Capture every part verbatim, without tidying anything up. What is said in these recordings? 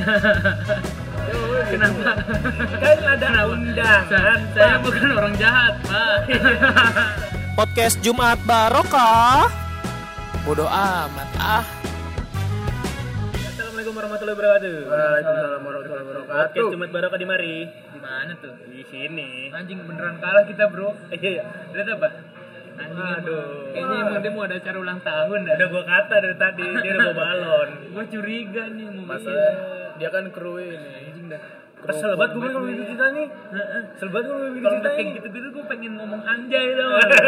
Kenapa? Kan ada undangan. Saya bukan orang jahat, Pak. Podcast Jumat Barokah. Bodoh amat ah. Assalamualaikum warahmatullahi wabarakatuh. Waalaikumsalam warahmatullahi wabarakatuh. Podcast Jumat Barokah di mari. Di mana tuh? Di sini. Anjing beneran kalah kita, Bro. Iya. Lihat apa? Anjing Aduh. Kayaknya emang dia mau ada acara ulang tahun dah. Udah gua kata dari tadi dia udah bawa balon. Gua curiga nih mau Masalah dia kan kru ini. anjing dah. Kesel banget gue kalau gitu cerita nih. Kesel banget gue gitu Kalau cerita udah kayak nih. gitu-gitu gue pengen ngomong anjay dong.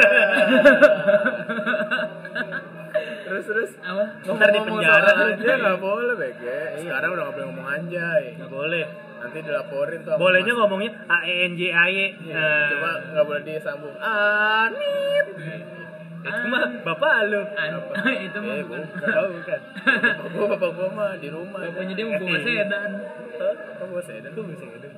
Terus terus Apa? Ntar di penjara aja nggak boleh bege. Sekarang udah nggak boleh ngomong anjay. Nggak boleh. Nanti dilaporin tuh. sama Bolehnya mas- ngomongnya A E N J A Y. Nah, Cuma nggak boleh disambung. Anit. itu mah bapak lu. An- itu mah Eh, bukan. Oh, bukan. Bapak gua bapak gua mah di rumah. Bapaknya dia mau bawa sedan. Apa gua sedan tuh bisa gitu.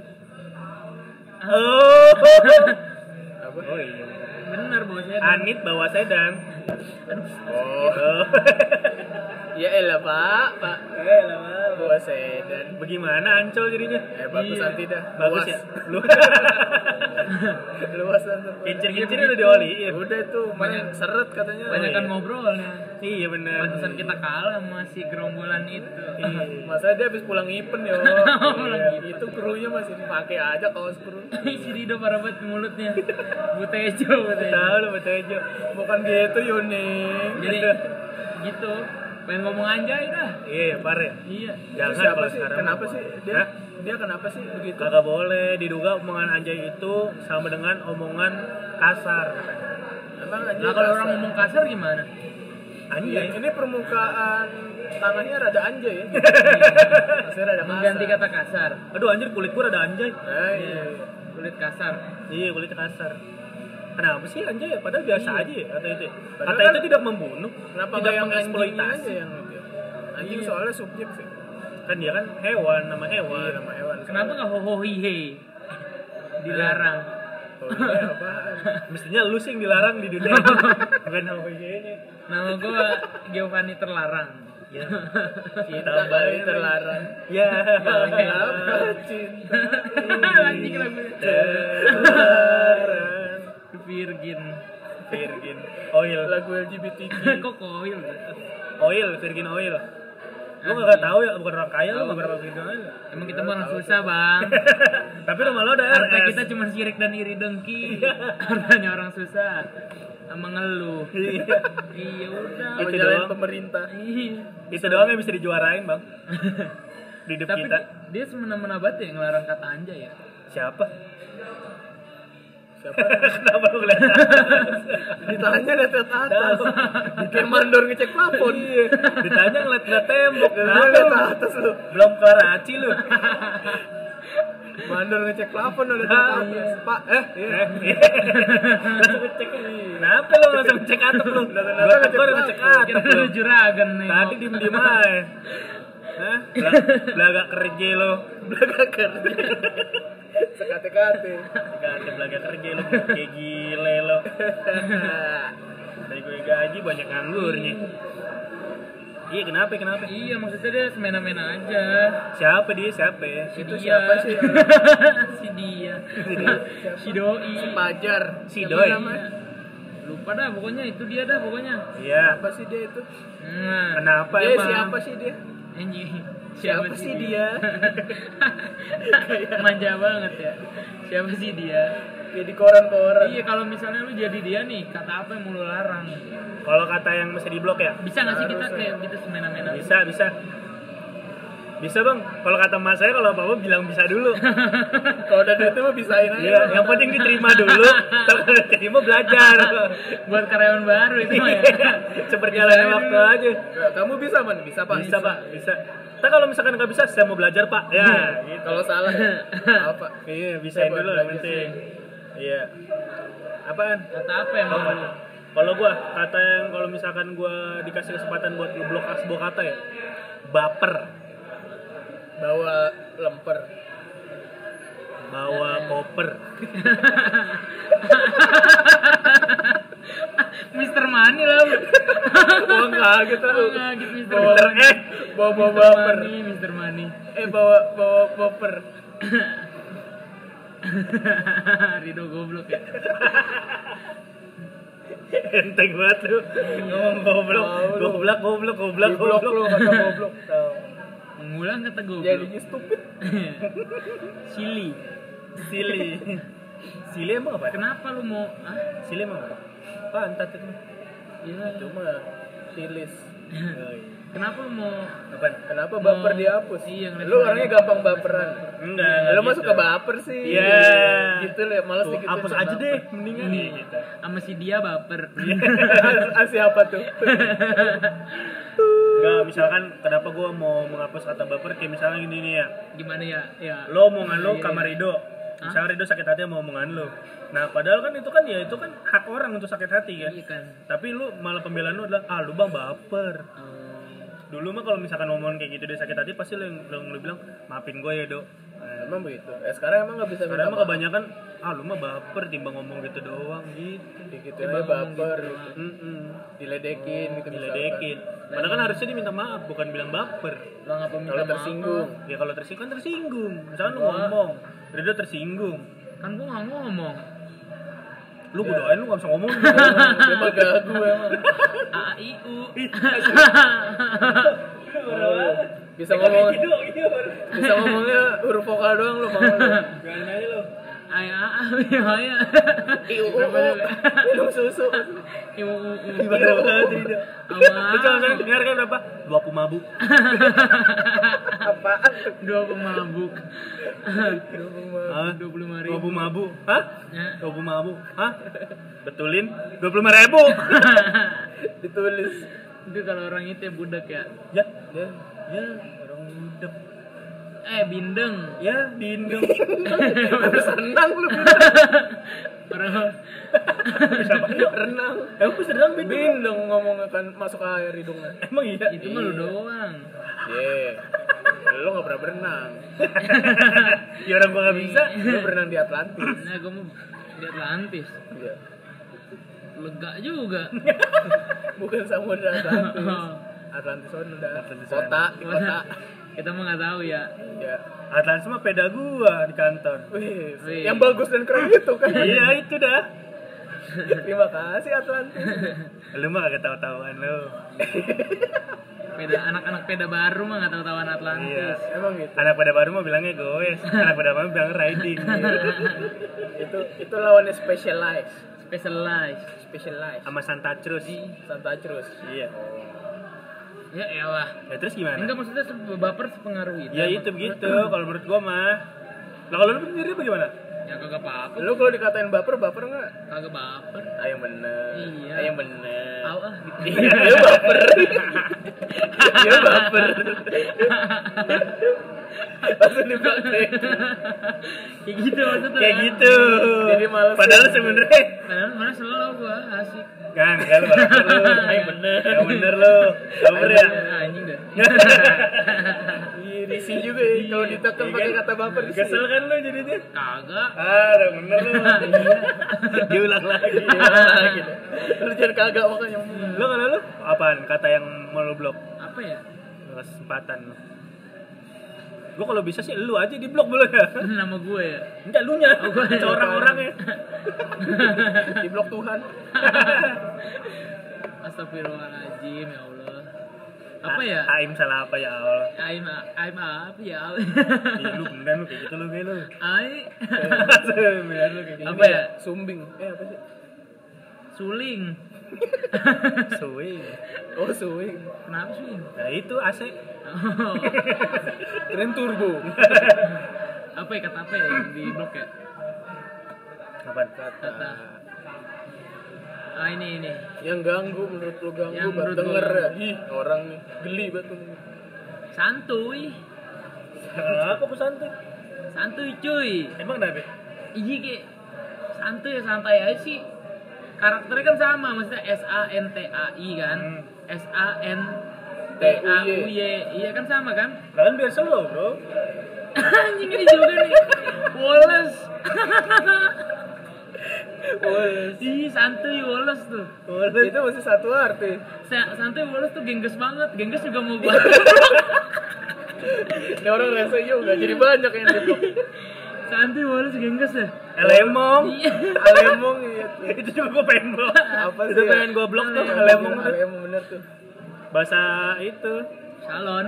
Oh. Apa? Oh iya. Bener bawa sedan. Anit bawa sedan. Oh. Oh. Ya elah Pak, Pak. Eh, lama. Gua sedan. Bagaimana Ancol jadinya? Eh bagus Iya. nanti dah. Bagus Luas. ya. Lu Luas nanti. kincir-kincir udah dioliin. Udah itu banyak seret katanya. Banyak kan iya. ngobrolnya. Iya benar. Pantesan kita kalah sama si gerombolan itu. Masa dia habis pulang event ya. Pulang Iya, event. itu krunya masih dipakai aja kaos kru. Si Rido parah banget mulutnya. Butejo, butejo. Tahu lu betejo. Bukan gitu Yuning. Jadi gitu. Pengen ngomong anjay dah. Iya, pare. Iya. Jangan Siapa kalau sih? sekarang. Kenapa mah. sih dia? Hah? Dia kenapa sih begitu? Kagak boleh diduga omongan anjay itu sama dengan omongan kasar katanya. Emang aja. Nah kalau orang ngomong kasar gimana? Anjay. ini permukaan tanahnya rada anjay ya. Masih rada kasar. Mengganti kata kasar. Aduh anjir kulit gua rada anjay. Nah, iya. Kulit kasar. Iya, kulitnya kasar. Kenapa sih anjay? Padahal biasa Iya. aja ya kata itu. Padahal Kata kan- itu tidak membunuh, Kenapa tidak nggak yang anjingnya mengeksploitasi. aja yang itu? Anjing Iya. soalnya subjek sih. Kan dia kan hewan, nama hewan. Iya nama hewan. Kenapa nggak ho ho hi he? Dilarang. Oh, iya, apaan? Mestinya lu sih yang dilarang di dunia. Bukan nama ini. Nama gua Giovanni terlarang. Ya. Cinta Tambahin kali lagi. terlarang. Ya. Kenapa cinta? Anjing lagunya. Terlarang. Virgin. Virgin oil. Lagu L G B T Q. Kok koil? Oil, virgin oil. Lu enggak tahu ya, bukan orang kaya lu enggak berapa virgin oil. Emang kita mah orang susah, Bang. Tapi rumah lo ada R Harta S. kita cuma sirik dan iri dengki. Hartanya orang susah. Sama ngeluh. Iya udah. Itu Itu jalan doang. pemerintah. Iya. Itu doang yang bisa dijuarain, Bang. Di hidup Tapi kita. dia semena-mena banget ya ngelarang kata anjay ya. Siapa? Siapa? Kenapa lu ngeliat Ditanya lihat lihat atas. Bikin mandor ngecek plafon. Iya. Ditanya ngeliat-ngeliat tembok. Lu Kenapa lihat lu? atas lu. Belum ke Raci lu. Mandor ngecek plafon lu lihat Ah, atas. Pak, eh, iya. Langsung ngecek. Kenapa lu langsung ngecek atap lu? Datang-datang Gua ngecek gua udah ngecek plafon. atap Kita lu. lu juragan nih. Tadi diem-diem aja. Hah? Bela- Belaga kerja lu. Belaga kerja. Sekate-kate. Gak belaga kerja lu. Kayak gile lu. Dari gue gaji banyak nganggurnya. Iya kenapa kenapa? Iya maksudnya dia semena-mena aja. Siapa dia siapa ya? Si Itu dia. siapa sih? Si dia. Si doi. Si Pajar. Si Siapa Doi. namanya? Lupa dah pokoknya itu dia dah pokoknya. Iya. Apa sih dia itu? Nah. Kenapa Dia emang? siapa sih dia? Anjing. Siapa sih dia? Manja banget ya. Siapa sih dia? Kayak di koran-koran. Iya kalau misalnya lu jadi dia nih, kata apa yang mau lu larang? Kalau kata yang mesti diblok ya? Bisa nggak sih kita Harus, kayak gitu semena-mena? Bisa bisa. Bisa bang. Kalau kata mas saya kalau apa-apa bilang bisa dulu. Kalau udah duit mah bisain aja. Iya. Yang penting diterima dulu. Kalau udah diterima belajar. Buat karyawan baru itu mah ya. Seperjalanan waktu aja. Ya, kamu bisa man? Bisa pak? Bisa pak. Bisa. Tapi kalau misalkan nggak bisa, saya mau belajar pak. Ya. Gitu. Kalau salah, apa? Iya. Bisain Saya dulu belajar yang penting. Iya. Apaan? Kata apa yang mau lu? Kalau gua kata yang kalau misalkan gua dikasih kesempatan buat ngeblok sebuah kata ya, baper, Bawa lemper. bawa koper. Mister Mar Money lah. Gua kaget Oh, lu. kaget mister Bawa Money. eh bawa bawa baper. Money, mister Money. Eh bawa bawa baper. Rido goblok ya. Enteng banget lu. Ngomong goblok. Goblok, goblok, goblok, Goblok lu goblok. kata goblok. Tahu. Mengulang kata goblok. Jadinya stupid. Silly. Silly. Silly emang apa? Kenapa lu mau ah? Silly emang apa? Pantat itu. Iya. Cuma silis. Oh, iya. Kenapa lu mau Apaan? Kenapa baper Mau- dihapus? iya, ngeliat Lu orangnya gampang baperan. Enggak, enggak Lu gitu. masuk ke baper sih. Iya. Gitu lah, malas Tuh, dikit. hapus aja deh, mendingan nih gitu. sama si dia baper? Ah, siapa tuh? Enggak, misalkan kenapa gua mau menghapus kata baper kayak misalnya gini nih ya. Gimana ya? Ya. Lo omongan lo Iya, kamar iya. Rido. Misalnya Rido sakit hati sama omongan lo. Nah, padahal kan itu kan ya itu kan hak orang untuk sakit hati kan. Iya kan. Tapi lu malah pembelaan lu adalah ah lu bang baper. Oh. Dulu mah kalau misalkan ngomong kayak gitu dia sakit hati pasti lu yang lu, lu bilang maafin gue ya, Dok. Nah, Emang begitu. Eh sekarang emang nggak bisa karena minta emang maaf. kebanyakan ah lu mah baper timbang ngomong gitu doang gitu. Gitu Tiba aja ngomong baper. gitu Gitu. Heeh. Diledekin gitu. Diledekin. Padahal kan harusnya diminta maaf bukan bilang baper. Lo ngapa minta Kalau maaf? tersinggung. Ya kalau tersinggung kan tersinggung. Misalkan lu Wah. ngomong, Rido tersinggung. Kan gua nggak ngomong. Lu gue doain lu gak bisa ngomong. Dia mah gagu emang. A I U. Oh, bisa ngomong. Bisa ngomongnya huruf vokal doang lu mau. Gimana aja lu? Ayah, ayah, ayah. Iu minum susu. Iu, Gimana banget Rido? Awal. Itu kan dengar kan berapa? dua puluh mabuk. Apaan? Dua pemabuk. Hah? Dua puluh lima dua ribu. puluh mabuk. Hah? Ya. dua puluh mabuk. Hah? Betulin dua puluh lima ribu. Ditulis. Itu kalau orang itu ya budak ya. Ya, ya, ya, orang hidup. Eh bindeng. Ya, bindeng. Senang lu. Orang Renang. Emang bisa renang bindeng? Bindeng ngomongnya kan masuk ke air hidungnya. Emang iya? itu mah lu doang. Ye. Lu enggak pernah berenang. Ya orang gua gak bisa. Lu berenang di Atlantis. Nah, gua mau di Atlantis. Iya. Lega juga. Bukan Samudra Atlantis. Oh. Atlantis on udah Atlantis kota, di kota. Kita mah nggak tahu ya. Ya. Atlantis mah peda gua di kantor. Wih, Wih. yang bagus dan keren itu kan. Iya, itu dah. Terima kasih Atlantis. Lu mah kagak tahu-tahuan lu. Peda anak-anak peda baru mah nggak tahu tahuan Atlantis. Iya. Emang gitu. Anak peda baru mah bilangnya goes. Anak peda baru bilang riding. Itu itu lawannya specialized. Specialized. Specialized. Sama Santa Cruz. Santa Cruz. Iya. Ya elah. Ya terus gimana? Enggak maksudnya se- baper sepengaruh itu. Ya itu begitu kalau menurut gua mah. Lah kalau lu sendiri bagaimana? Ya kagak apa-apa. Lu kalau dikatain baper, baper enggak? Kagak baper. Ah, yang bener. Iya. Ah, yang bener. Au ah gitu. Iya, dia baper. Dia baper. Langsung dipraktek. Kayak gitu maksudnya. Kayak gitu. Jadi males. Padahal sebenarnya Padahal mana selalu gua asik. kan kan baper lu. Yang bener. Yang bener lu. Baper ya. Ah, anjing dah. Iya, risih juga ya. Kalau ditekan pakai kata baper risih. Kesel kan lu jadinya? Kagak. Ah, udah bener lu. Diulang lagi. Gitu. Lu jangan kagak makanya. Lu kalau lu apaan kata yang mau lu blok? Apa ya? Kesempatan lu. Gua kalau bisa sih lu aja di blok boleh ya. Nama gue ya. Enggak lu nya. Oh, gua ya. Orang-orangnya. Di blok Tuhan. Astagfirullahaladzim ya Allah. Apa ya? Aim salah apa ya Allah. Aim aim apa ya Allah. Iya lu bener lu kayak gitu lu kayak lu. Ai. Bener lu kayak gitu. Apa ya? Sumbing. Eh apa sih? Suling. Suwe. Oh, suwing. Kenapa suling? Nah itu A C. Oh. Keren turbo. Apa ya kata apa ya yang di blok ya? Kapan? Kata. Ah ini ini. Yang ganggu menurut lu ganggu Yang banget menurut denger gua ya. Ih, orang nih geli banget tuh. Santuy. Apa pesantai? Santuy cuy. Emang kenapa? Iya ki. Santuy ya santai aja sih. Karakternya kan sama, maksudnya S A N T A I kan. Hmm. S A N T A U Y. Iya kan sama kan? Lah kan biar slow bro. Anjing ini juga nih. Wallace. Woles. Ih, santuy Woles tuh. Itu masih satu arti. Sa- santuy Woles tuh gengges banget. Gengges juga mau gua. Ini orang rese juga, jadi banyak yang di blok. Santuy Woles gengges ya. Elemong. Iya. Alemong iya. Itu juga gue pengen blok. Apa Itu sih? pengen gue blok tuh Alemong. Elemong tuh. Alemong bener tuh. Bahasa itu. Salon.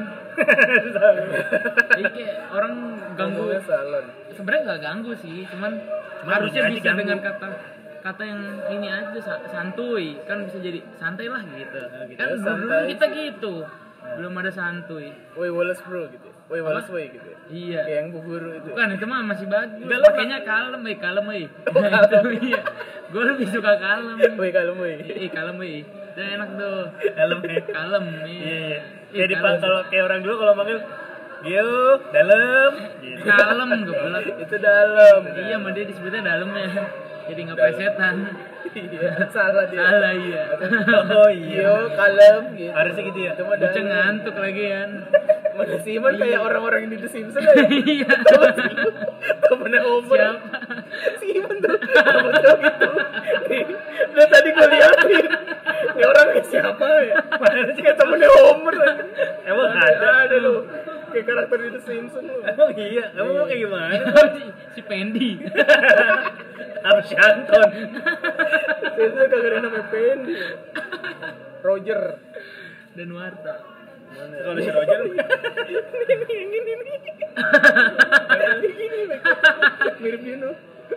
Jadi kayak orang ganggu. Ngomongnya salon. Sebenarnya nggak ganggu sih, cuman Cuma harusnya bisa bisa diganggu. dengan kata kata yang ini aja sa- santuy kan bisa jadi santai lah gitu. gitu. Kan Ya, dulu dulu santai kita sih. gitu. Belum ada santuy. Woi Woles bro gitu. Woi Woles woi gitu. Iya. Kayak yang bu guru itu. Bukan itu mah masih bagus. Enggak, lu Pakainya kalem, eh kalem, eh. Nah, itu iya. Gue lebih suka kalem. Woi kalem woi. Eh kalem, eh. Itu enak tuh. Elemnya. Kalem, Iya, iya. iya. Ih, Jadi kalem. kalau kayak orang dulu kalau manggil Gio, dalam gitu. Kalem goblok. Itu dalam. Iya, sama dia disebutnya dalamnya. Jadi nggak plesetan. Iya, salah dia. Salah iya. Oh iya. Yo kalem gitu. Harusnya gitu ya. Itu mah Bocah dalam. ngantuk lagi kan. Mana sih Iman kayak orang-orang yang di The Simpsons aja. Iya. Temennya Homer. Siapa? Si Iman tuh. Betul gitu. Nih, udah tadi gue liatin. Ini orang kayak siapa ya? Mana sih kayak temennya Homer. Emang ada? Ada lu. Kayak karakter di The Simpsons lu. Emang iya. Emang mau kayak gimana? si, si Pendi. Harus Anton. Itu kagak ada namanya Pendi. Roger. Dan Warta. Kalau si Roger Yang ini nih. Kayak gini. Mirip Dino.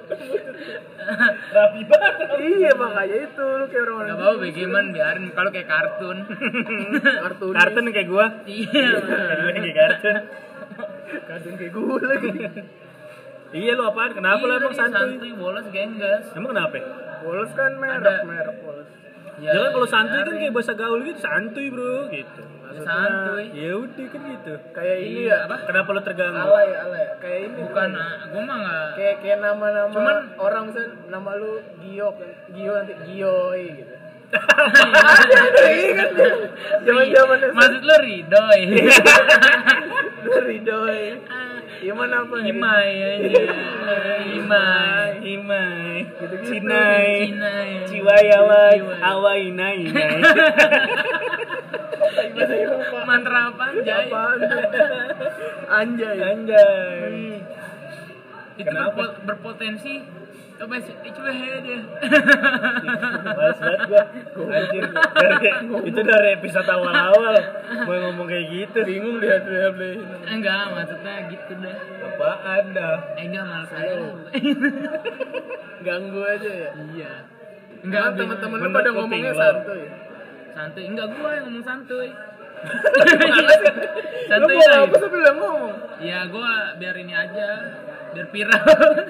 rapi banget. Iya makanya itu lu kayak orang-orang Gak apa-apa bagaimana biarin kalau kayak kartun. kartun Kartun kayak gua. Iya. Gua kayak kartun. kartun kayak gue lagi. Iya lu apaan? Kenapa lu Iya, emang lagi santuy? santuy bolos genggas. Emang kenapa? Woles kan merek, Ada. merek Woles. Ya, Jangan kalau santuy kan biarin. kayak bahasa gaul gitu, santuy bro gitu. santuy. Ya udah kan gitu. Kayak ini Iya, ya. apa? Kenapa lu terganggu? Alay, alay. Kayak ini. Bukan, bro. ah, gua mah nggak. Kayak kayak nama-nama Cuman- orang misalnya nama lu Gio kan. Gio nanti Gioi gitu. Iya kan. Zaman-zaman Maksud lo Ridoy. Ridoy. Iman apa nih? Imai aja. Imai. Imai, Gitu-gitu. Cinai, Cinai. Ciwayawai, Ciwai. Awainai, Nai. Bahasa Eropa. Mantra apa anjay? Apaan tuh? Anjay. Anjay. Itu Kenapa? berpo- berpotensi apa sih? Eh, coba dia. Males banget gua. Anjir. Dari, itu dari episode awal-awal mau ngomong kayak gitu. Bingung lihat lihat lihat. Enggak, maksudnya gitu dah. Apaan dah? Eh, enggak malah saya. Ganggu aja ya. Iya. Enggak Enggak, teman-teman lu bener pada kuping ngomongnya lo. santuy. santuy. Enggak gua yang ngomong santuy. Lu santuy mau lah. apa sambil yang ngomong? Ya gua biar ini aja. Biar viral.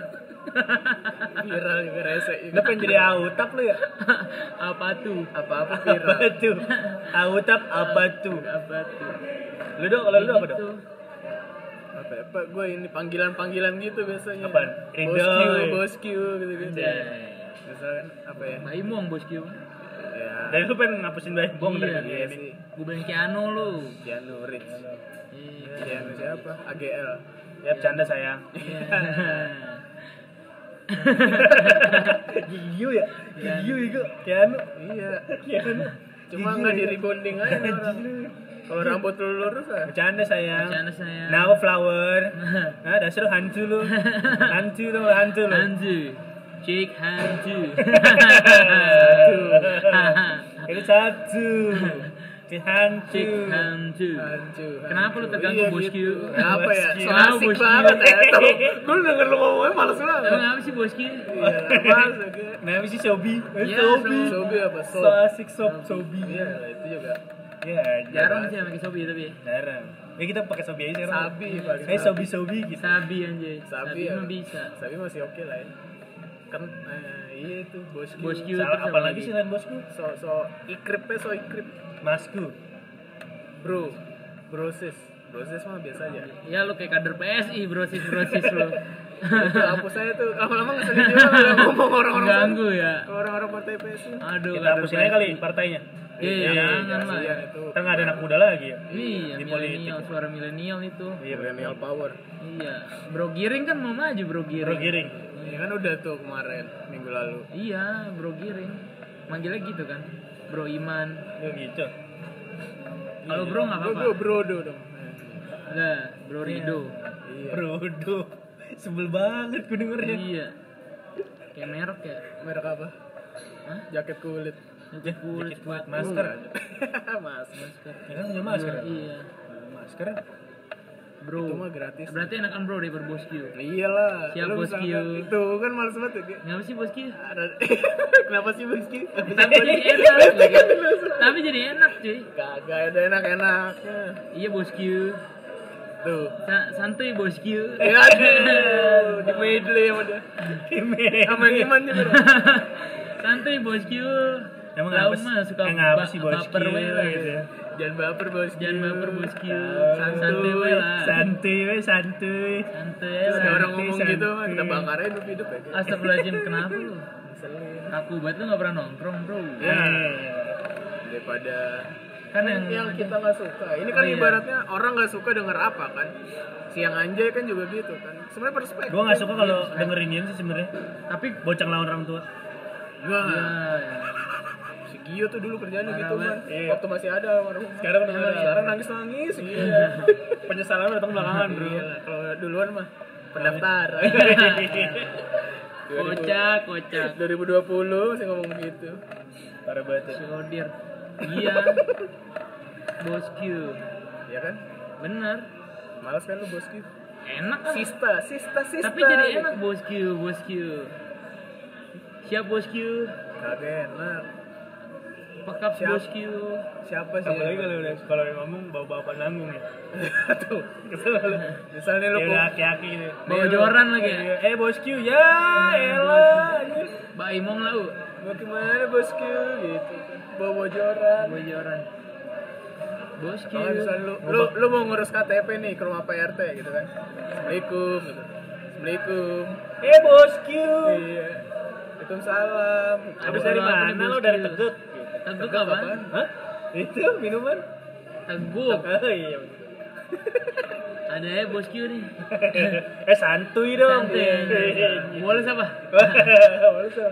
Viral juga rese Lu juga. pengen jadi autap lu ya? Apa tuh? Apa-apa Apa viral. tuh? Autap apa tuh? Apa tuh? Lu dong, kalau lu apa Gitu. dong? Apa apa gue ini panggilan-panggilan gitu biasanya. Apaan? Bosku, Ridoy. bosku gitu-gitu. Anjay. Misalkan apa ya? Bayi muang bosku. Ya. Dan lu pengen ngapusin baik bong dari Iya, kali Iya ini. sih. Gue bilang Keanu lu. Keanu Rich. Iya. Keanu siapa? A G L. Ya bercanda sayang. Iya. Giyu ya? Giyu itu. Keanu. Iya. Keanu. Cuma nggak di rebonding aja nih orang. Kalau rambut lu lurus ah. Bercanda sayang. Bercanda sayang. Now flower. Nah, dasar lu hantu lu. Hantu lu, hantu lu. Hantu. Cik hantu. Itu satu. Si hantu. Cik hantu. Hancu. Kenapa lu terganggu, Iya, bosku? gitu. Kenapa ya? So Kenapa, asik bosku? banget ya. Tuh, gue denger lu ngomongnya males banget. Emang apa sih bosku? Iya, males oke. Nah, si Sobi. Eh, Iya, Sobi. Sob. Sobi apa? So Sob. asik sob Sobi. Iya, lah, itu juga. Iya, Jarang sih pakai sobi tapi. Jarang. Ya kita pakai Sobi aja sekarang. Sabi paling. Eh Sobi Sobi gitu. Sabi anjay. Sabi Sabi ya. mah bisa. Sabi masih oke lah ya. Kan eh, iya itu bosku. Bosku. Salah terus apa apa lagi lagi? sih lain bosku? So so ikripnya so ikrip. Masku. Bro. Brosis. Brosis mah biasa aja. Ya lu kayak kader P S I brosis brosis lu. Itu hapus saya tuh. Lama-lama nggak sedih juga kalau ngomong orang-orang Ganggu ya. orang-orang partai P S I. Aduh. Kita kader hapusin P S aja I. kali partainya. Iya, jangan lah. Kasihan itu. Kita nggak ada anak muda lagi ya. Iya, Di milenial, politik. suara milenial itu. Iya, Millennial power. Iya. Bro Giring kan mau maju Bro Giring. Bro Giring. Ya kan udah tuh kemarin minggu lalu. Iya, Bro Giring. Manggilnya gitu kan. Bro Iman. Ya gitu. Kalau Bro enggak apa-apa. Bro, bro, bro dong. Enggak, Bro Rido. Iya. Brodo. Sebel banget gue dengernya. Iya. Kayak merek ya. Merek apa? Hah? Jaket kulit. Jaket kulit buat masker. Mas. masker. Ya kan punya masker. Iya. Masker. Bro. Itu mah gratis. Berarti enakan Bro daripada Bos Q. Iyalah. Siap, Lu Bos misalkan Q. Itu kan males banget ya. Ki. Ngapa sih Bos Q? Ada- Kenapa sih Bos Ki? Tapi jadi enak. lagi. Tapi jadi enak cuy. Kagak ada enak-enaknya. Iya Bos Q. Tuh. Sa- santuy Bos Q. Ya aduh, di medley sama dia. Sama yang Iman juga. Santuy Bos Q. Emang Lau apa sih? mah suka Eh, ngapa ba- sih Bos Q baper we lah. gitu ya? Jangan baper Bos Ki. Jangan baper Bos Q. Santuy. Santuy we lah. Santuy we santuy. Santuy Ada lah. orang ngomong santuy. gitu mah kita bakar aja hidup-hidup ya. Ki. Astagfirullahaladzim, kenapa lu? Ngeselin. Kaku banget lu gak pernah nongkrong bro. Ya. Eh, Daripada Kan yang, yang kita nggak suka. Ini kan Oh, iya. ibaratnya orang nggak suka denger apa kan. Siang anjay kan juga gitu kan. Sebenarnya perspektif. Gue gak suka kalau dengerin ini sih sebenarnya. tapi Bocah lawan orang tua. Gua ya, si Gio tuh dulu kerjaannya Parah gitu banget. kan. Iya. Waktu masih ada almarhum. Sekarang udah nggak ada. Sekarang nangis-nangis gitu. Iya. Penyesalan datang belakangan bro. Iya lah, kalau duluan mah pendaftaran. kocak, kocak. dua ribu dua puluh masih ngomong gitu. Parah banget. ya. Sodir. Iya. Bos Q. Ya kan? Bener. Malas kan lu bos Q. Enak kan? Sista, sista, sista. Tapi jadi enak Bos Q, Bos Q. Siap Bos Q. Kagak enak. Pakap Siap. Bos Q. Siapa sih? Apalagi kalau udah kalau yang ngomong bawa-bawa nanggung ya. tuh. Kesel lu. Misalnya lu Kayak kok udah aki-aki gitu. Bawa joran lagi ya. Iya. Eh bos Q ya elah. Mbak Imong lah, U. mau gimana bos Q gitu. Bawa bojoran. Bawa joran. Bos Q. Oh, misalnya lu, lu, lu mau ngurus K T P nih ke rumah P R T gitu kan. Assalamualaikum gitu. Assalamualaikum. Eh bos Q. Iya. Waalaikumsalam. Habis dari Apa mana nih, lo Bos dari Q? Tegut? Teguk Teguk apaan? apaan? Hah? Itu minuman? Teguk. Oh iya. Ada ya Bos Q nih. eh santuy dong. Santai. Boleh apa? Boleh tuh.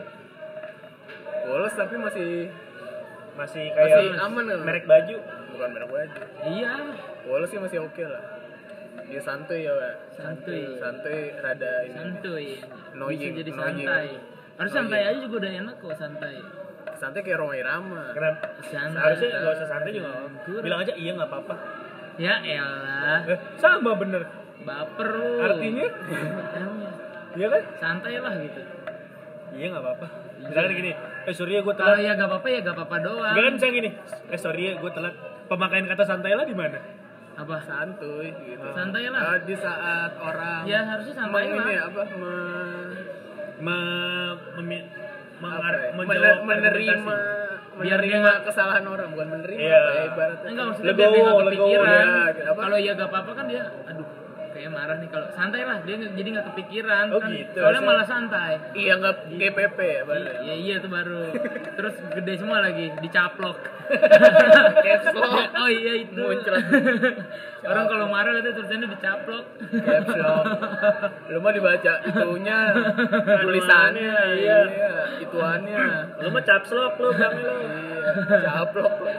Bolos tapi masih Masih masih kayak aman kan? merek baju. Bukan merek baju. Iya. Bolos sih masih oke lah. Dia santuy ya, Pak. Santuy. Santuy rada ini. Santuy. Bisa Annoying, jadi annoying. santai. Harus santai Annoying. aja juga udah enak kok santai. Santuy kayak Roma Irama. Kenapa? Santai. Harusnya nggak usah santai juga. nggak apa-apa. Kurang. Bilang aja iya nggak apa-apa. Ya elah. Eh, sama bener. Baper lu. Artinya? Emangnya. Iya kan? Santai lah gitu. Iya nggak apa-apa. Iya. Misalkan gini, eh sorry ya gue Kalau telat. ya gak apa-apa ya gak apa-apa doang. Enggak kan misalnya gini, eh sorry ya gue telat. Pemakaian kata santai lah di mana? Apa? Santuy gitu. Santai lah. Ah, di saat orang Ya harusnya santai meng- lah. ini apa? Me- Me, memi- mengar- apa ya? menjawab Mener- menerima argumentasi. Biar dia menerima nggak- kesalahan orang bukan menerima Iya. apa ya ibaratnya. Enggak maksudnya Legowo, biar dia gak legowo, kepikiran. ya, apa? Kalau ya gak apa-apa kan dia, aduh kayak marah nih kalau santai lah dia nge- jadi nggak kepikiran Oh, kan. gitu. Soalnya Harusnya- malah santai. Iya nggak G P P ya baru. Iya iya itu baru. Terus gede semua lagi dicaplok. Caps lock. Oh iya itu. Muncrat. Orang kalau marah katanya tulisannya dicaplok. Caps lock. Lu mah dibaca itunya tulisannya iya, iya ituannya. Lu mah capslok lu bilangnya lu. Iya, caplok lu.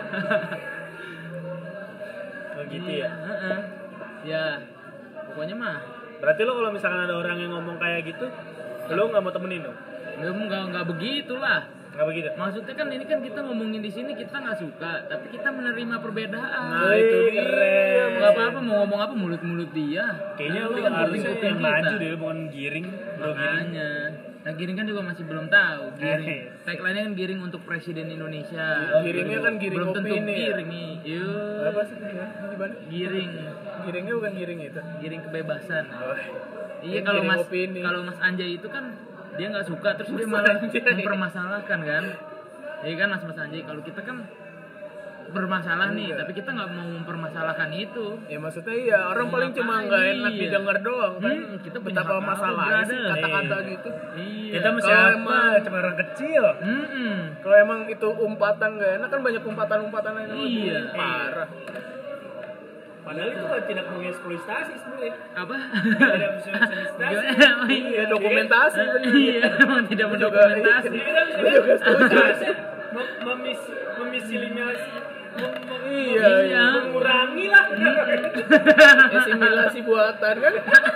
Oh gitu ya. Heeh. Ya. Pokoknya mah Berarti lo kalau misalkan ada orang yang ngomong kayak gitu, lo nggak mau temenin dong? nggak nggak nggak begitulah. Nggak begitu? Maksudnya kan ini kan kita ngomongin di sini kita nggak suka, tapi kita menerima perbedaan. Nah, itu Wih, dia. keren. Nggak apa-apa mau ngomong apa mulut-mulut dia. Kayaknya lo Nanti kan harusnya kuping-kuping yang kita. maju deh, bukan giring, bro giring. Makanya. Nah Giring kan juga masih belum tahu. Giring. Eh. Tagline-nya kan Giring untuk Presiden Indonesia. Giringnya kan giring belum tentu opini ya? Giring nih. Yuk. Apa sih gimana? Giring. Giringnya bukan giring itu. Giring kebebasan. Oh. Iya Ini kalau giring Mas opini. kalau Mas Anjay itu kan dia nggak suka terus dia Mas malah Anjay. mempermasalahkan kan. Iya kan Mas Mas Anjay kalau kita kan bermasalah nih Enggak. tapi kita nggak mau mempermasalahkan itu. Ya maksudnya iya, orang paling cuma Makanya, nggak enak iya. didengar doang kan. Hmm, kita punya betapa apa-apa, masalahnya sih brother. kata-kata Iya. gitu. Iya. Kita mah Kalau siapa? emang- Cuma orang kecil. Mm-mm. Kalau emang itu umpatan nggak enak kan banyak umpatan-umpatan lain yang lebih Iya. parah. Padahal itu kan tidak mengeksploitasi sebenarnya. Apa? Tidak mengeksploitasi. Gimana? Oh, Iya, iya. dokumentasi bener. Iya, emang tidak mendokumentasi. Ini kan Gua juga setuju. mem- memis memisilimiasi mem- mem- Iya, iya. mengurangi lah. Asimilasi buatan kan.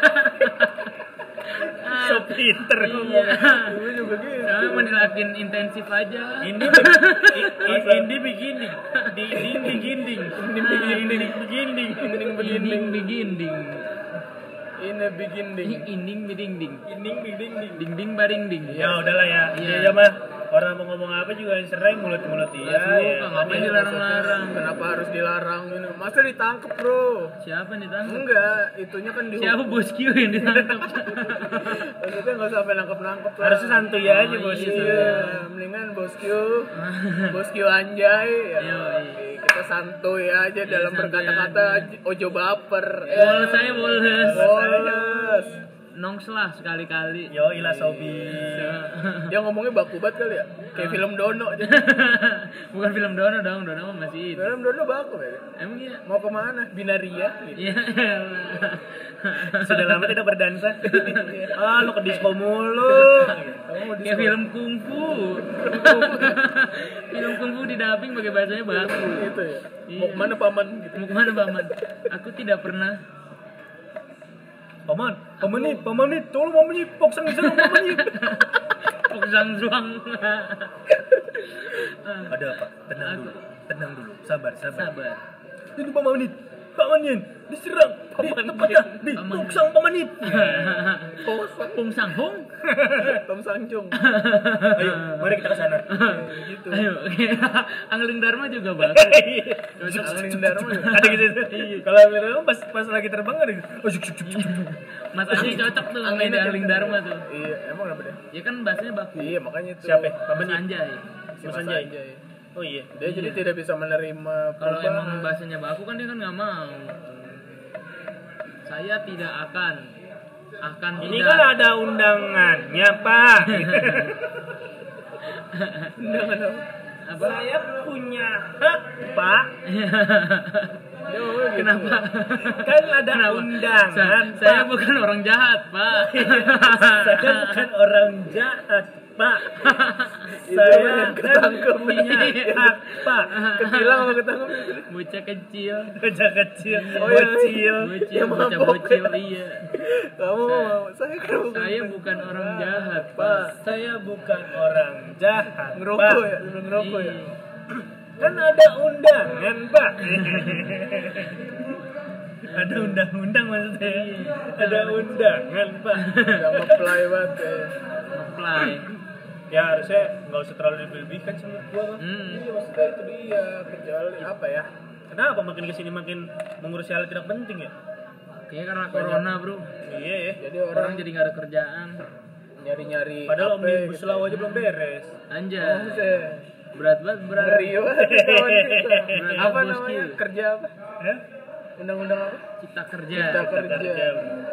So pinter Iya. ngomongnya. Gue juga gitu. Saya menilakin intensif aja. Ini be- i- i- ini begini, di dinding beginding, Ini beginding. beginding, Ini Inding beginding. beginding. Ini beginding. Inding bedingding. dinding beginding. Ding ding baring ding. Ya udahlah ya, Iya. iya mah. Orang mau ngomong apa juga yang sering mulut-mulut iya. Nggak suka, ya. ngapain dilarang-larang? Kenapa harus dilarang ini? Masa ditangkep, Bro? Siapa yang ditangkap? Enggak, itunya kan dihukum. Siapa bos Q yang ditangkap? Maksudnya nggak sampai nangkep-nangkep lah. Harusnya santuy aja Oh, bos. iya. Iya, mendingan bos Q, bos Q anjay. Ya. Yoi. Kita santuy aja dalam santuy berkata-kata, aja. ojo baper. Boles saya boles. Boles. Nongs lah sekali-kali. Yo ilah sobi. Dia ngomongnya baku banget kali ya, kayak film Dono aja. Bukan film Dono dong, Dono mah masih itu. Film Dono baku ya. Emang iya? Mau kemana? Binaria. Gitu. Iya. Sudah lama tidak berdansa. Ah, lu ke disco mulu. Kamu mau Kayak diskon? film kungfu. Film kungfu di dubbing pakai bahasanya baku. Gitu ya. Iya. Mau kemana paman? Gitu. Mau kemana Paman? Aku tidak pernah. Paman, paman nih, paman nih, tolong paman nih, poksang serang paman nih. Poksang zuang. Ada apa? Tenang dulu, tenang dulu, sabar, sabar. Sabar. Ini paman nih, paman nih, diserang, di tempatnya, di Paman Nin. poksang paman nih. Posan. Pung Sang Hong. Tom Sanjung. Ayo, mari kita ke sana. Gitu. Ayo, oke. Angling Dharma juga bagus. Angling Dharma. Ada gitu. Kalau Angling pas pas lagi terbang ada gitu. Oh, syuk, syuk, syuk, syuk. Mas Adi cocok tuh sama ide Angling Dharma tuh. Iya, emang kenapa deh? Ya kan bahasanya baku. Iya, makanya itu. Siapa? Paman Mas nih. Anjay. Si Mas Mas Anjay. Anjay. Oh iya. Dia jadi tidak bisa menerima Kalau perubahan. emang bahasanya baku kan dia kan nggak mau. Saya tidak akan akan Ini tidak. kan ada undangannya, Pak. Undangan apa? Apa? Saya punya hak, Pak. Dia ngomongnya gitu. Kenapa? Kan ada Kenapa? undangan, Sa- saya Pak. bukan orang jahat, Pak. Saya bukan orang jahat, Pak. Itu Saya yang kan ketangkep. punya hak, Pak. Ketilang sama ketangkep. Bocah kecil. Bocah kecil, Oh, iya. bocil. Bocil, Yang bocah mabok. bocil, iya. Kamu mau, saya kan bukan. Saya bukan orang jahat, Pak, Pak. saya bukan orang jahat, Ngerokok Pak. ya, sambil ngerokok ya. Iya. Kan ada undangan, Pak. Ada undang-undang maksudnya. Iya. Ada undangan, Pak. Udah nge-play banget ya. Apply. Ya harusnya nggak usah terlalu dilebihkan sih menurut gua, Bang. Hmm. Iya, maksudnya itu dia, kecuali apa ya? Kenapa makin kesini makin mengurusi hal tidak penting ya? Kayaknya karena corona, Bro. Iya ya. Jadi Orang orang jadi nggak ada kerjaan. nyari-nyari Padahal apa omnibus gitu. law aja belum beres. Oh, Anjay. saya Berat banget, berat. ngeri banget kawan kita. Berat Apa bos namanya? Q. Kerja apa? Ya? Undang-undang apa? Cipta kerja. Cipta Kita kerja. kerja.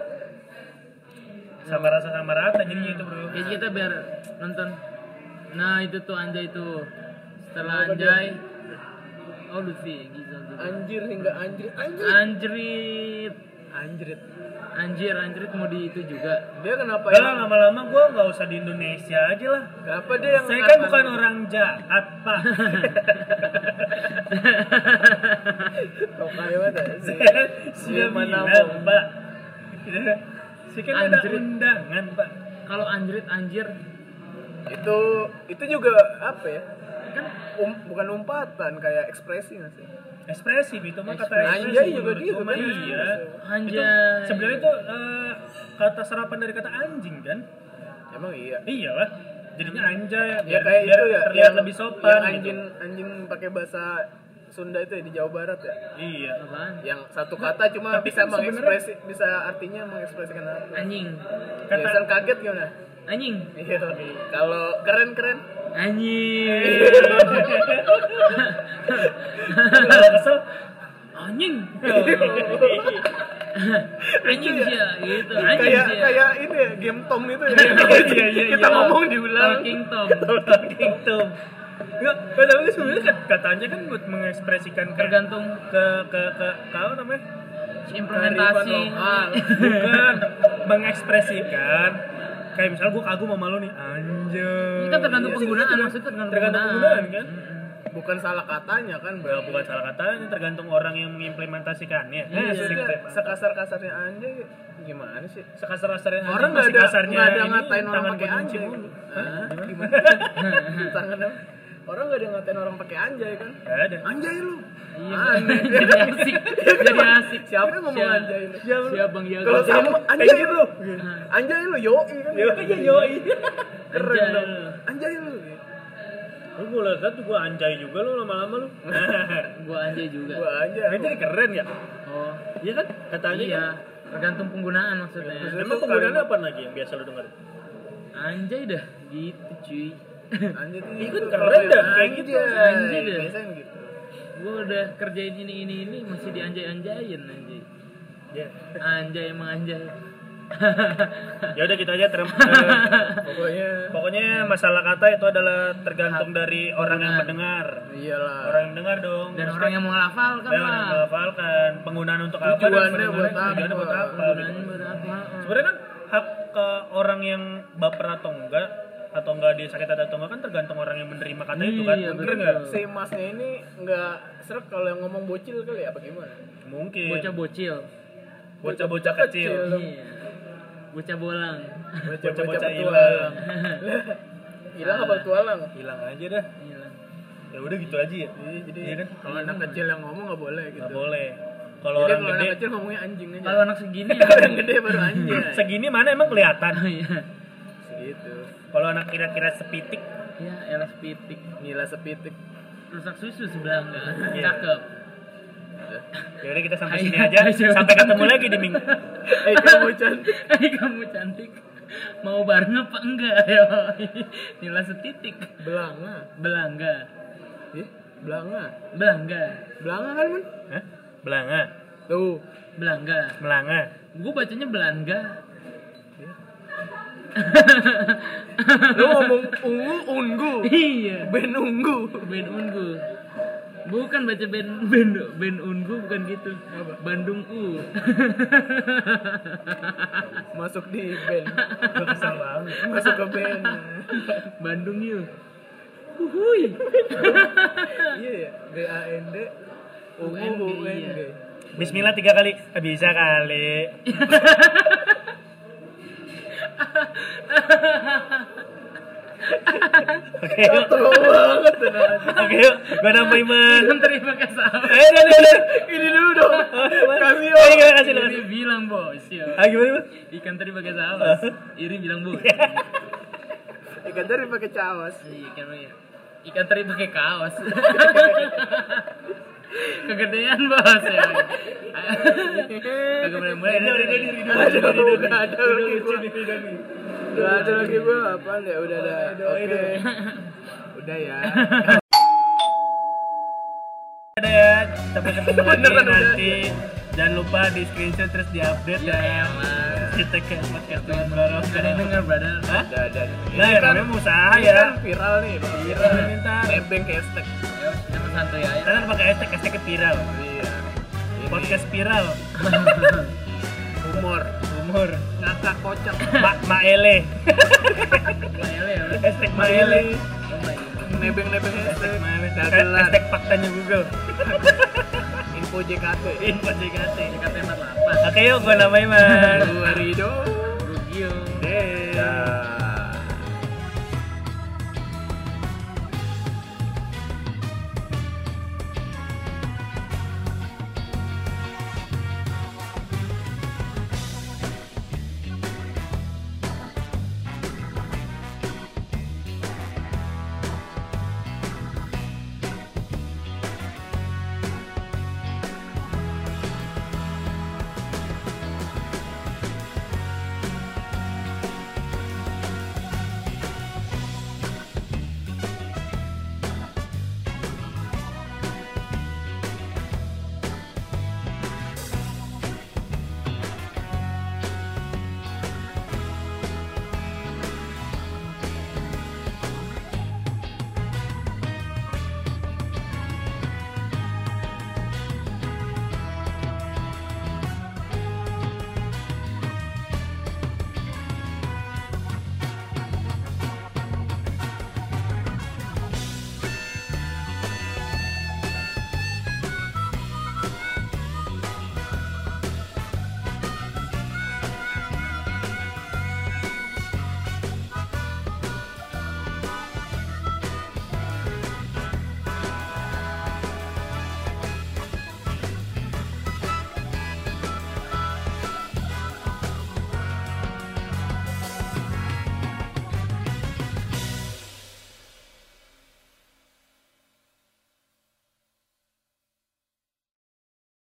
Sama rasa sama rata jadinya itu, Bro. Jadi kita biar nonton. Nah itu tuh Anjay tuh. Setelah Kenapa Anjay. Oh Lutfi, Gizal tuh. Anjir hingga anjir. Anjir. Anjrit. Anjrit. Anjir, anjrit mau di itu juga. Dia kenapa Udah ya? lah, lama-lama gua nggak usah di Indonesia aja lah. Kenapa dia yang Saya kan an- bukan orang jahat, Pak. Tokai banget ya. Si- Saya sudah Dia mana bilang, mau? Pak. Saya kan ada Anjrit. undangan, Pak. Kalau anjrit anjir Itu itu juga apa ya? kan Um, bukan umpatan, kayak ekspresi nggak sih? Ekspresif itu mah kata Ekspresif. ekspresi. Anjay juga menurut gitu, gua mah kan? iya. Anjay. Itu sebenarnya itu eh, kata serapan dari kata anjing kan? Emang iya. Iya lah. Jadinya anjay. Ya biar- kayak biar itu ya, terlihat yang lebih sopan. yang gitu. anjing anjing pakai bahasa Sunda itu ya di Jawa Barat ya. Iya. apaan? Yang satu kata cuma Tapi bisa kan sebenarnya- mengekspresi bisa artinya mengekspresikan apa. Anjing. Kata- Biasanya kaget gimana? Anjing. Iya. Kalau keren-keren Anjing. Kalau kesel, Anjing. Anjing sih ya, gitu. Anjing kayak sih ya. kayak ini ya, game Tom itu ya. Iya, iya, Kita iya. ngomong diulang. Talking Tom. Talking Tom. Enggak, kan tapi sebenarnya kan kata anjay kan buat mengekspresikan kayak Tergantung ke ke ke ke apa namanya? implementasi. Kearifan lokal. Bukan mengekspresikan kayak misalnya gue kagum sama lo nih anjay. Ini kan tergantung Iya, penggunaan, tergantung- maksudnya tergantung tergantung penggunaan. penggunaan kan. Bukan salah katanya kan, Ya, bukan salah katanya, tergantung orang yang mengimplementasikannya. Iya. Eh, sering Maksudnya sekasar-kasarnya anjay gimana sih? sekasar-kasarnya Orang anjing, nggak masih ada kasarnya nggak ada ini, ngatain orang tangan pakai kunci anjay. mulu. Hah? Gimana? Tangan apa? Orang nggak ada ngatain orang pakai anjay kan? Nggak ada. Anjay lu. Iya, Anjay. jadi asik, jadi asik. Siapa yang ngomong Siap- anjay lu? Siap Bang Jago. Kalau sama anjay Kayak lu. Anjay lu yoi kan? Yoi, yoi. Keren Anjay dong. lu. Anjay lu. Lu gue liat tuh gue anjay juga lu lama-lama lu. Gua anjay juga. Gua anjay. Nah, jadi keren ya? Oh, Iya kan? Katanya iya. kan? Tergantung penggunaan maksudnya. Emang penggunaannya apa lagi yang biasa lu denger? Anjay dah, gitu cuy. Anjay tuh Ikut gitu. keren Kalau dah, kayak gitu. Anjay dah. Biasanya gitu. Gua udah kerjain ini ini ini masih dianjay-anjayin anjay. Ya. Anjay emang anjay. Ya udah gitu aja terem. Pokoknya Pokoknya masalah kata itu adalah tergantung dari orang yang mendengar. iyalah. Orang yang dengar dong. Dan orang yang menghafalkan Dan orang yang lah. menghafalkan penggunaan untuk apa dan Tujuannya penggunaan- buat apa? tujuannya buat apa? Penggunaannya gitu. buat apa? Sebenarnya kan hak ke orang yang baper atau enggak atau enggak dia sakit hati atau enggak kan tergantung orang yang menerima kata itu kan. Iya, Bener betul. enggak? Si masnya ini nggak seret kalau yang ngomong bocil kali ya apa gimana? Mungkin. Bocah-bocil. Bocah-bocah kecil. Kecil. Iya. Bocah bolang. Bocah-bocah hilang. petualang. Hilang apa petualang? Hilang aja dah. Gila. Ya udah gitu aja ya. Iya, jadi Iya kan? kalau anak kecil yang ngomong nggak boleh gitu. Enggak boleh. Kalau Jadi orang kalau gede anak kecil ngomongnya anjing aja. Kalau anak segini ya. Kalau yang gede baru anjing. segini mana emang kelihatan. Oh iya. Segitu. Kalau anak kira-kira sepitik Ya, elas pitik. Nila sepitik. Rusak susu sebelah enggak. Iya. Cakep. ya udah kita sampai Ayo, sini aja. ayo. Sampai ketemu lagi di minggu. Eh kamu cantik. Hai kamu cantik. Mau bareng apa enggak? Ayo. Nila setitik. Belanga. Belangga. Ih, belanga. Belangga. Belanga kan, Man? Hah? Belanga, Tuh. Belangga. melanga. Gue bacanya Belangga. Lu ngomong ungu unggu. Iya. Ben unggu. Ben Ungu. Bukan baca Ben Ben Ben Ungu bukan gitu. Apa? Bandung U. Masuk di band. Gue kesel banget. Masuk ke band. Bandung yuk. Uhuy. Iya ya. B A N D U U N G, U N G. Bismillah tiga kali. Eh, bisa kali. Oke yuk. Tolong banget tenang. Oke yuk. Gue nambahin man. Kan terima kasih. Eh udah udah udah. Ini dulu dong. Kasih Eh yo. gimana kasih lo. Iri bilang bos yo. Ah gimana Bang? Ikan teri pakai saus. Iri bilang bos. Ikan teri pakai cawas. Iya, Ikan ya. Ikan teri pakai kaos. Kegedean bos ya. Kagak boleh mulai. Ridho, Ridho, Ridho, Ridho, Ada, Ridho, Ridho, nggak ada Ridho, lagi lucu gua. nih, Ridho nih. Gak ada lagi gua apaan ya udah ada. Ridho, Oke. Ridho. Udah ya. Ada ya. Sampai ketemu lagi Beneran udah. nanti. Jangan lupa di screenshot terus di update Ya ya. elah. Kita ke podcast Tuhan Baru. Ada yang denger brother. Hah? Ada ada. Nah, ya namanya mau usaha Ini ya. kan viral nih. Viral nih, ntar. Nebeng ke hashtag. Ya, sama santuy aja. Karena pakai hashtag hashtag viral. Iya. Ini Podcast viral. humor. Umur. Ngakak kocak. Mak Maele. Maele ya. Bro. Hashtag Maele. Oh my God. Nebeng-nebeng hashtag. Maele. Dagelan. Hashtag faktanya Google. Info J K T. Info J K T. J K T empat puluh delapan. Oke yuk, gue namain man. Gua Rido. Rugio. Deh. Dah.